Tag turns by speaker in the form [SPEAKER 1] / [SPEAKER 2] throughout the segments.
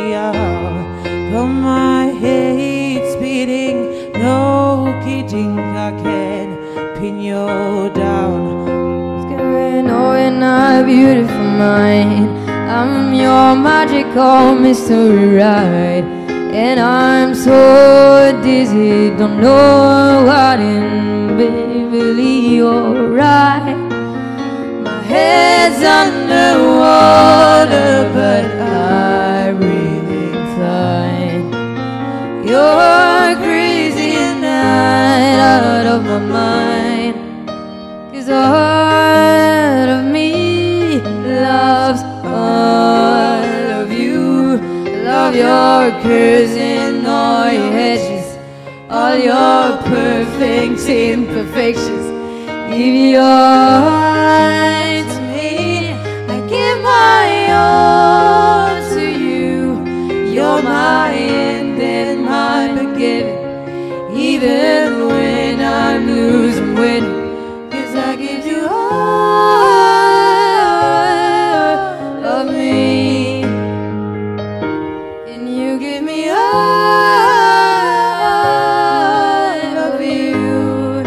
[SPEAKER 1] Got my head speeding, no kidding, I can pin you down.
[SPEAKER 2] Knowing I'm beautiful mind, I'm your magical mystery ride, and I'm so dizzy, don't know what in, baby, you're right. My head's underwater, but I'm breathing fine. You're crazy and I'm out of my mind, 'cause all of me loves all of you. Love your curves and all your edges, all your perfect imperfections. Give your heart to me, I give my all to you. You're my end and my beginning, even when I'm losing, winning. I give you all of me, and you give me all of you.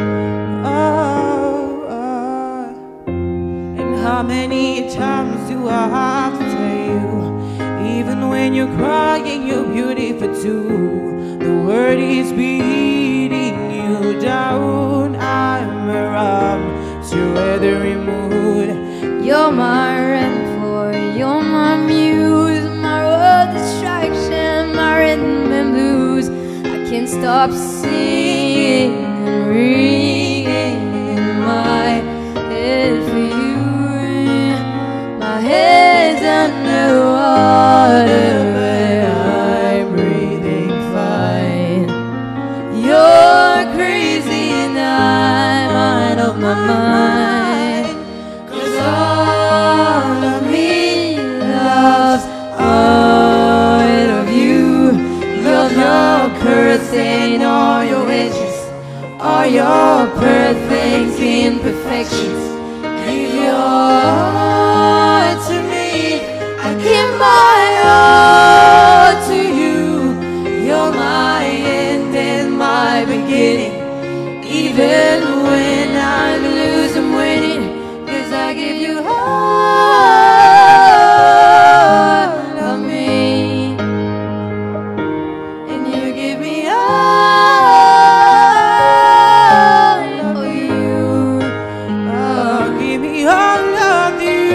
[SPEAKER 1] And how many times do I have to tell you, even when you're crying, you're beautiful too. The word is beating you down. I'm around to every mood.
[SPEAKER 2] You're my rainfall, you're my muse, my world distraction, my rhythm and blues. I can't stop singing and ringing in my head for you. My head's underwater, but I'm breathing fine. You're crazy and I'm out of my mind, 'cause all of me loves all of you. Love your curves and all your edges, all your perfect imperfections. Give your heart to me, I give my all to you. You're my end and my beginning, even when I'm losing, winning. 'Cause I give you all of me, and you give me all of you.
[SPEAKER 1] Oh, give me all of you.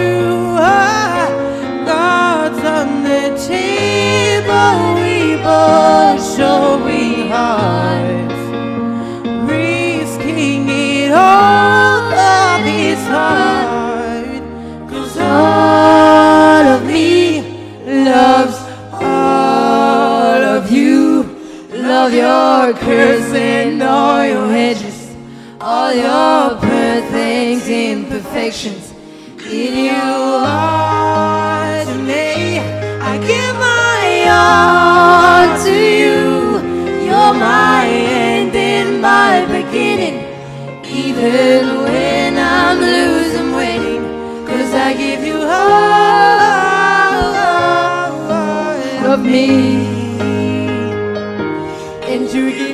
[SPEAKER 1] God's on the table, we both showing hearts, risking it all of his heart. 'Cause all of me loves all of you. Love your curves and all your edges, all your perfect imperfections. Give your heart to me, I give my all to you. You're my end and my beginning, even when I'm losing, winning. 'Cause I give you all of me, and you give